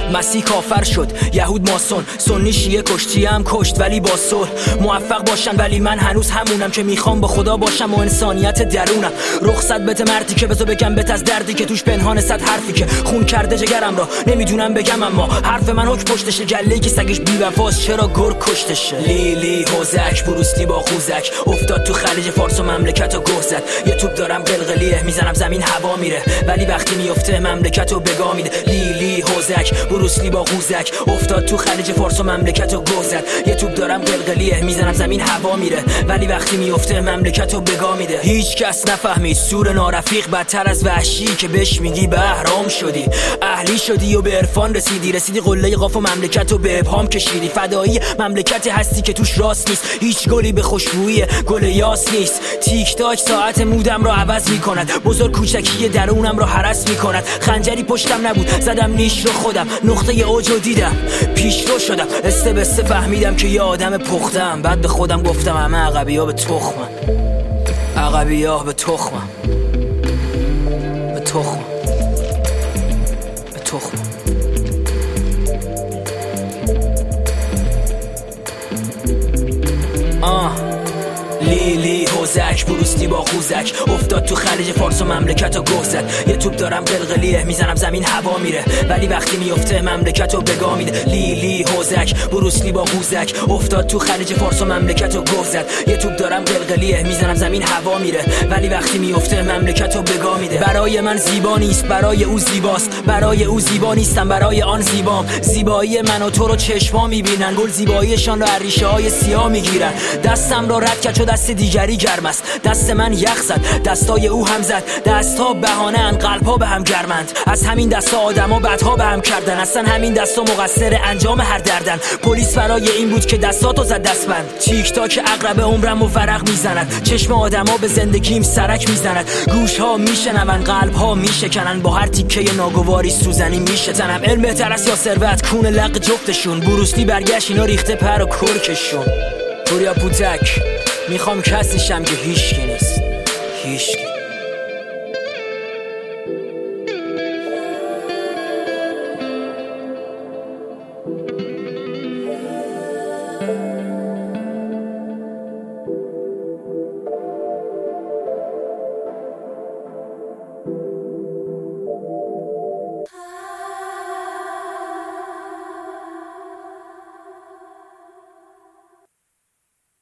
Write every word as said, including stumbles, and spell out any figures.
مسیح کافر شد، یهود ماسون، سنی شیعه کشتی هم کشت ولی با صلح. موفق باشن ولی من هنوز همونم که میخوام با خدا باشم و انسانیت درونم. رخصت بده مردی که بزو بگم بت از دردی که توش پنهان صد حرفی که خون کرده جگرم را نمیدونم بگم، اما حرف من حک پشتشه. گله که سگش بی وفاست چرا گرگ کشتشه. لیلی حوزک بروسلی با خوزک افتاد تو خلیج فارس و مملکتو گه زد. یه توپ دارم قلقلیه میزنم زمین هوا میره، ولی وقتی میفته مملکتو بگا میده. لیلی حوزک بروسلی با خوزک افتاد تو خلیج فارس و مملکتو گه زد. یه توپ دارم قلقلیه میزنم زمین هوا میره، ولی وقتی میفته مملکتو بگا میده. هیچ کس نفهمید سور نارفیق بدتر از وحشی که بهش میگی بهرام شدی. اهلی شدی و به عرفان رسیدی، رسیدی قله قاف و مملکتو به ابهام کشیدی. فدایی مملکتی هستی که توش راست نیست، هیچ گلی به خوشبویی گل یاس نیست. تیک تاک ساعت مودم رو عوض میکند، بزرگ کوچکی درونم رو هرس میکند. خنجری پشتم نبود زدم نیش رو خودم، نقطه اوج رو دیدم پیش رو شدم. استه بسته فهمیدم که یه آدم پختم، بعد به خودم گفتم همه عقبی ها به تخمم، عقبی ها به تخمم، به تخمم، به تخمم. آه لیلی حوزک بروسلی با خوزک افتاد تو خلیج فارس و مملکتو گه زد. یه توپ دارم قلقلیه میزنم زمین هوا میره، ولی وقتی میفته مملکتو بگا میده. لیلی حوزک بروسلی با خوزک افتاد تو خلیج فارس و مملکتو گه زد. یه توپ دارم قلقلیه میزنم زمین هوا میره، ولی وقتی میفته مملکتو بگا میده. برای من زیبا نیست، برای او زیباست. برای او زیبا نیستم، برای آن زیبام. زیبایی من و تو رو چشما میبینن، گل زیباییشان رو ریشه های سیاه میگیرن. دستم رو رد کرد چو دست دیگری گرم است، دست من یخ زد، دستای او هم زد. دستها بهانه ان، قلبها به هم گرمند. از همین دستا آدما بدها به هم کردن، اصلا همین دستا مقصر انجام هر دردن. پلیس برای این بود که دستاتو زد دستبند. تیک تاک عقرب عمرم و ورق میزند، چشم آدما به زندگیم سرک میزند. گوشها میشنون، قلبها میشکنن، با هر تیکه ناگواری سوزنی میشتنم. علم بهتر است یا ثروت، کون لق جفتشون. بروسلی برگشت اینا ریخته پر و کرکشون. پوریا پوتک میخوام کسی شم که هیچکی نیست، هیچکی.